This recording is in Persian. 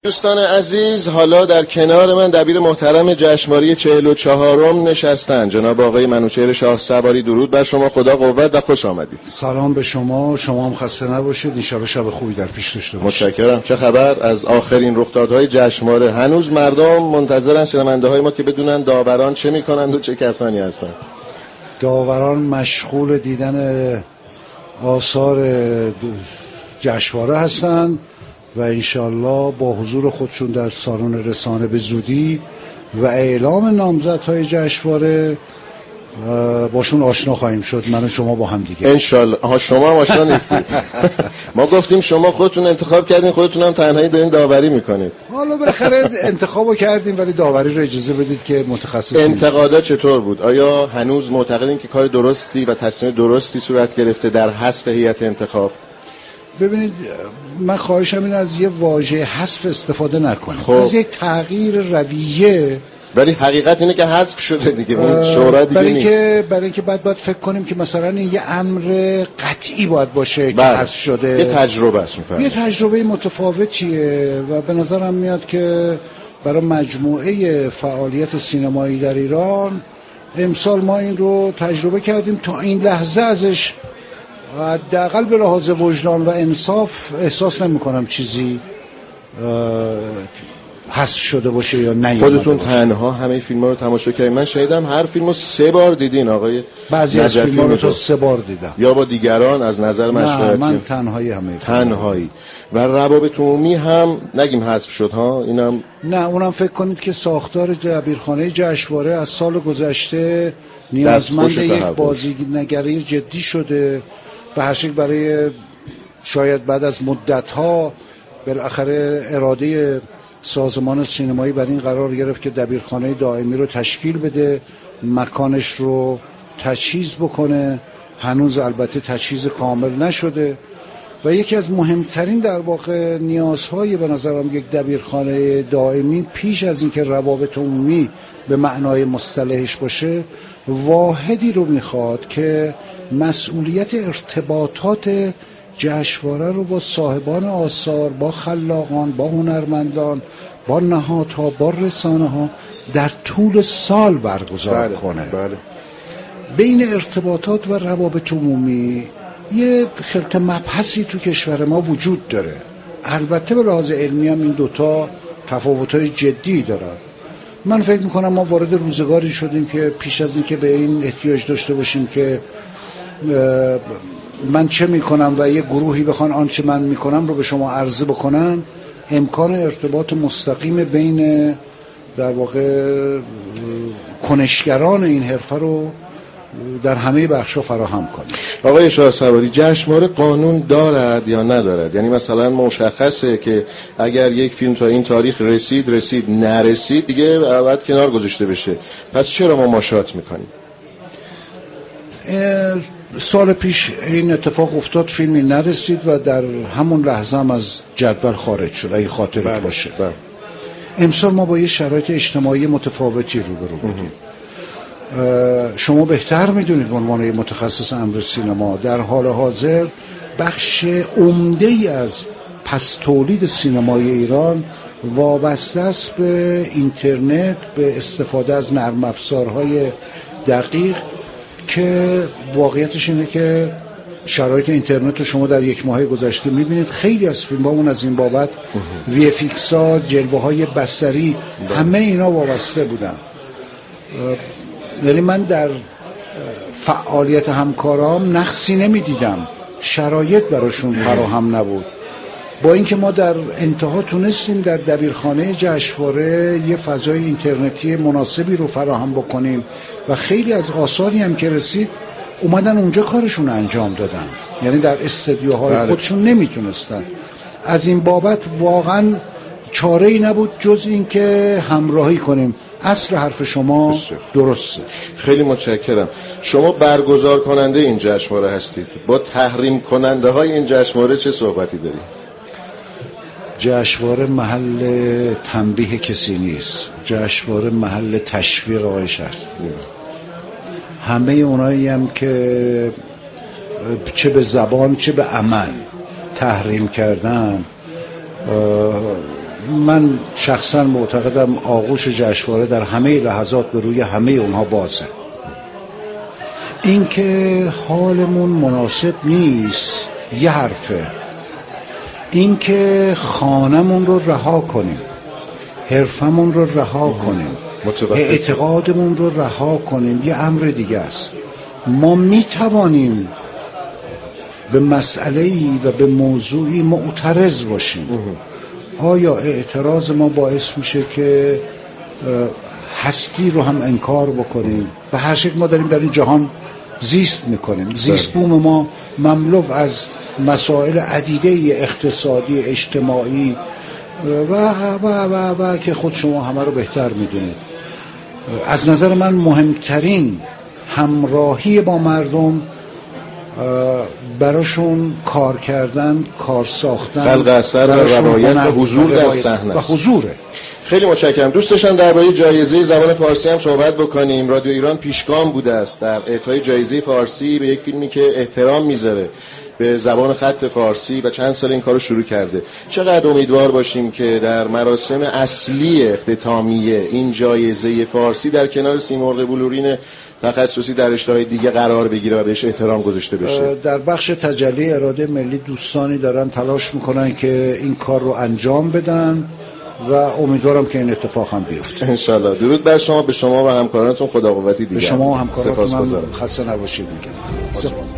دوستان عزیز، حالا در کنار من دبیر محترم جشنواره 44م نشستن جناب آقای منوچهر شاه سواری. درود بر شما، خدا قوت و خوش آمدید. سلام به شما هم خسته نباشید، ان شاءالله شب خوبی در پیش داشته باشید. متشکرم. چه خبر از آخرین رخدادهای جشنواره؟ هنوز مردم منتظرن شنونده های ما که بدونن داوران چه میکنند و چه کسانی هستند. داوران مشغول دیدن آثار جشنواره هستند و انشالله با حضور خودشون در سالن رسانه به زودی و اعلام نامزدهای جشنواره باشون آشنا خواهیم شد، من و شما با هم دیگه انشالله. شما هم آشنا نیستید. ما گفتیم شما خودتون انتخاب کردین، خودتون هم تنهایی دارین داوری میکنید. حالا بالاخره انتخابو کردیم ولی داوری رو اجازه بدید که متخصص. انتقادات چطور بود؟ آیا هنوز معتقدین که کار درستی و تصمیم درستی صورت گرفته در حذف هیئت انتخاب؟ ببینید، من خواهشم این از یه واژه حذف استفاده نکنید، خب. از یک تغییر رویه. ولی حقیقت اینه که حذف شده دیگه، اون شورا دیگه برای نیست. برای اینکه باید فکر کنیم که مثلا این یه امر قطعی باید باشه که حذف شده. یه تجربه است، میفهمید. یه تجربه متفاوتیه و به نظرم میاد که برای مجموعه فعالیت سینمایی در ایران امسال ما این رو تجربه کردیم. تا این لحظه ازش حداقل به لحاظ وجدان و انصاف احساس نمی‌کنم چیزی حذف شده باشه یا نه. خودتون تنها همه فیلم‌ها رو تماشا کردین؟ من شنیدم هر فیلمو 3 بار دیدین آقای. بعضی از فیلم‌ها رو تا 3 بار دیدم. یا با دیگران از نظر مشورتی؟ نه، من تنهایی همه تنهایی. و روابط عمومی هم نگیم حذف شد ها؟ اینم نه، اونم فکر کنید که ساختار دبیرخانه جشنواره از سال گذشته نیازمند یک بازیگری جدی شده. به هر شکل برای شاید بعد از مدت‌ها بالاخره اراده سازمان سینمایی بر این قرار گرفت که دبیرخانه دائمی رو تشکیل بده، مکانش رو تجهیز بکنه. هنوز البته تجهیز کامل نشده و یکی از مهمترین در واقع نیازهای به نظرم یک دبیرخانه دائمی پیش از اینکه روابط عمومی به معنای مصطلحش باشه، واحدی رو میخواد که مسئولیت ارتباطات جشنواره رو با صاحبان آثار، با خلاقان، با هنرمندان، با نهادها، با رسانه ها در طول سال برگزار کنه. بله. بین ارتباطات و روابط عمومی یه خلط مبحثی تو کشور ما وجود داره. البته به لحاظ علمی هم این دوتا تفاوت‌های جدی دارن. من فکر میکنم ما وارد روزگاری شدیم که پیش از این که به این احتیاج داشته باشیم که من چه میکنم و یه گروهی بخوان آنچه من میکنم رو به شما عرضه بکنن، امکان ارتباط مستقیم بین در واقع کنشگران این حرفه رو در همه بخشا فراهم کنیم. آقای شاه سواری، جشنواره قانون دارد یا ندارد؟ یعنی مثلا مشخصه که اگر یک فیلم تا این تاریخ رسید نرسید دیگه باید کنار گذاشته بشه، پس چرا ما ماشات میکنیم؟ سال پیش این اتفاق افتاد، فیلمی نرسید و در همون لحظه هم از جدول خارج شد اگه خاطرت باشه. امسال ما با یه شرایط اجتماعی متفاوتی روبرو بودیم. شما بهتر میدونید به عنوان متخصص امر سینما در حال حاضر بخش عمده‌ای از پس تولید سینمای ایران وابسته است به اینترنت، به استفاده از نرم افزارهای دقیق که واقعیتش اینه که شرایط اینترنت رو شما در یک ماه گذشته میبینید. خیلی از فیلمامون از این بابت وی اف ایکس ها، جلوه های بصری، همه اینا وابسته بودن. یعنی من در فعالیت همکارام نقصی نمیدیدم، شرایط براشون فراهم نبود. با اینکه ما در انتها تونستیم در دبیرخانه جشنواره یه فضای اینترنتی مناسبی رو فراهم بکنیم و خیلی از آثاری هم که رسید اومدن اونجا کارشون انجام دادن، یعنی در استودیوهای خودشون نمیتونستن. از این بابت واقعا چاره‌ای نبود جز این که همراهی کنیم. اصل حرف شما درسته. خیلی متشکرم. شما برگزار کننده این جشنواره هستید، با تحریم کننده های این جشنواره چه صحبتی دارید؟ جشنواره محل تنبیه کسی نیست، جشنواره محل تشویق آقایش است. همه اونایی هم که چه به زبان چه به عمل تحریم کردن من شخصا معتقدم آغوش جشنواره در همه لحظات به روی همه اونها بازه. این که حالمون مناسب نیست یه حرفه، این که خانمون رو رها کنیم، حرفمون رو رها کنیم، اعتقادمون رو رها کنیم یه امر دیگه است. ما میتوانیم به مسئله‌ای و به موضوعی معترض باشیم. آیا اعتراض ما باعث میشه که هستی رو هم انکار بکنیم؟ به هر شکل ما داریم در این جهان زیست میکنیم. زیست بوم ما مملو از مسائل عدیده اقتصادی، اجتماعی و که خود شما همه رو بهتر میدونید. از نظر من مهمترین همراهی با مردم براشون کار کردن، کار ساختن، خلق اثر و روایت و حضور در صحنه و حضوره. خیلی متشکرم. دوست داشتم درباره جایزه زبان فارسی هم صحبت بکنیم. رادیو ایران پیشگام بوده است در اعطای جایزه فارسی به یک فیلمی که احترام میذاره به زبان خط فارسی و چند سال این کارو شروع کرده. چقدر امیدوار باشیم که در مراسم اصلی اختتامیه این جایزه فارسی در کنار سیمرغ بلورین تخصصی در رشته‌های دیگه قرار بگیره و بهش احترام گذاشته بشه. در بخش تجلی اراده ملی دوستانی دارن تلاش میکنن که این کار رو انجام بدن و امیدوارم که این اتفاق هم بیفته ان شاء الله. درود بر شما، به شما و همکارانتون خدا قوتی دیگه. به شما و همکارانتون خسته نباشید میگم.